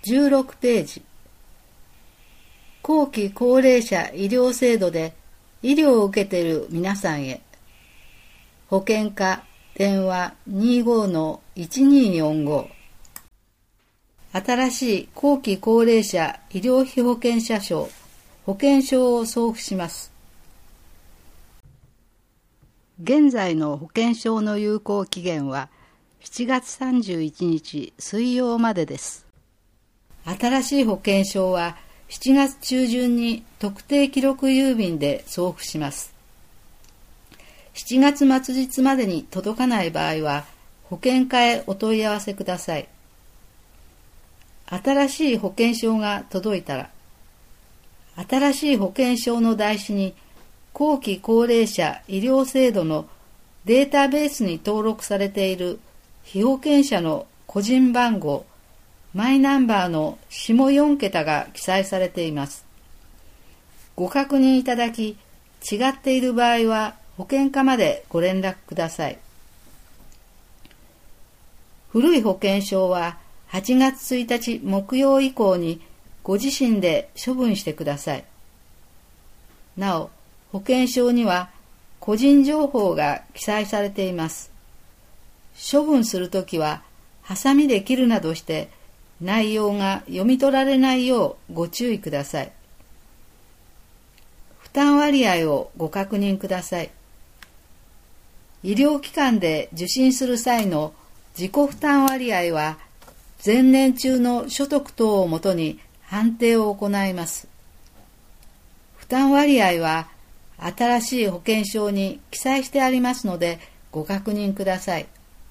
16ページ。後期高齢者医療制度で医療を受けている皆さんへ。保険課電話 25-1245。新しい後期高齢者医療費保険者証、保険証を送付します。現在の保険証の有効期限は7月31日水曜までです。新しい保険証は7月中旬に特定記録郵便で送付します。7月末日までに届かない場合は保険課へお問い合わせください。新しい保険証が届いたら、新しい保険証の台紙に後期高齢者医療制度のデータベースに登録されている被保険者の個人番号、マイナンバーの下4桁が記載されています。ご確認いただき、違っている場合は保険課までご連絡ください。古い保険証は8月1日木曜以降にご自身で処分してください。なお、保険証には個人情報が記載されています。処分するときは、ハサミで切るなどして内容が読み取られないようご注意ください。負担割合をご確認ください。医療機関で受診する際の自己負担割合は、前年中の所得等をもとに判定を行います。負担割合は、新しい保険証に記載してありますので、ご確認ください。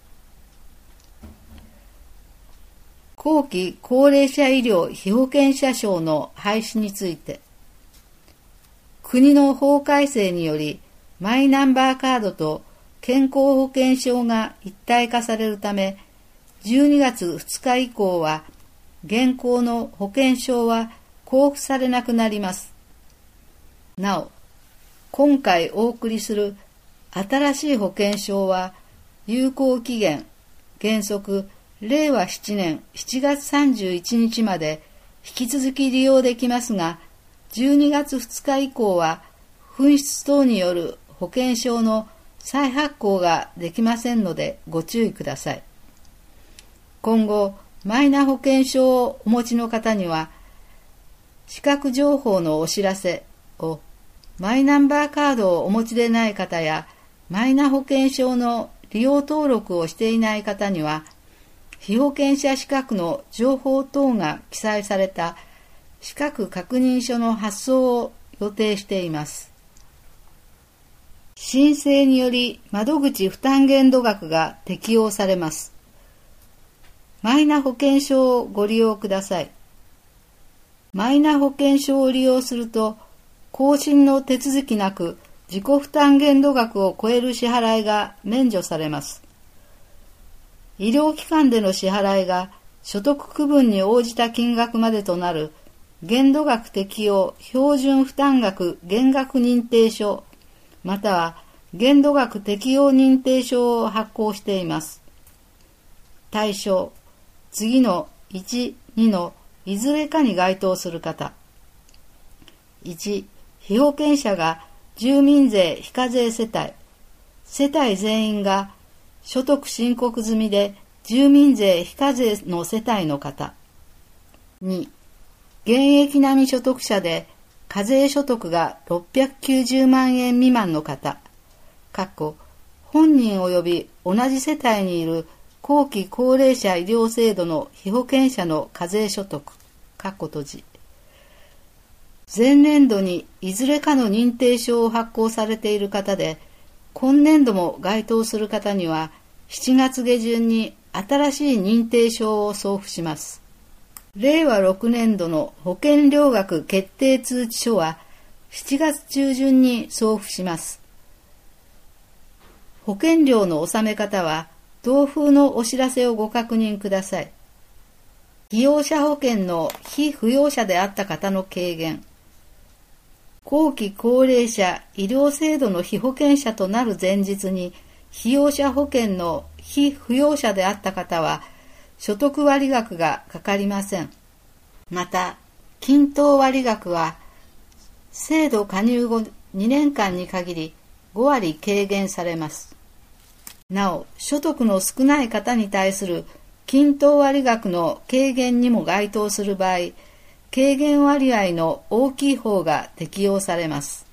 後期高齢者医療被保険者証の廃止について、国の法改正によりマイナンバーカードと健康保険証が一体化されるため、12月2日以降は現行の保険証は交付されなくなります。なお、今回お送りする新しい保険証は有効期限原則令和7年7月31日まで引き続き利用できますが、12月2日以降は紛失等による保険証の再発行ができませんのでご注意ください。今後、マイナ保険証をお持ちの方には、資格情報のお知らせを、マイナンバーカードをお持ちでない方や、マイナ保険証の利用登録をしていない方には、被保険者資格の情報等が記載された資格確認書の発送を予定しています。申請により窓口負担限度額が適用されます。マイナ保険証をご利用ください。マイナ保険証を利用すると、更新の手続きなく自己負担限度額を超える支払いが免除されます。医療機関での支払いが所得区分に応じた金額までとなる限度額適用標準負担額減額認定書または限度額適用認定書を発行しています。対象、次の1、2のいずれかに該当する方。1、被保険者が住民税非課税世帯、世帯全員が所得申告済みで住民税非課税の世帯の方。2、現役並み所得者で課税所得が690万円未満の方。本人及び同じ世帯にいる後期高齢者医療制度の被保険者の課税所得。前年度にいずれかの認定証を発行されている方で、今年度も該当する方には、7月下旬に新しい認定証を送付します。令和6年度の保険料額決定通知書は、7月中旬に送付します。保険料の納め方は、同封のお知らせをご確認ください。被用者保険の被扶養者であった方の軽減。後期高齢者医療制度の被保険者となる前日に被用者保険の被扶養者であった方は所得割額がかかりません。 また、均等割額は、制度加入後2年間に限り5割軽減されます。なお、所得の少ない方に対する均等割額の軽減にも該当する場合、軽減割合の大きい方が適用されます。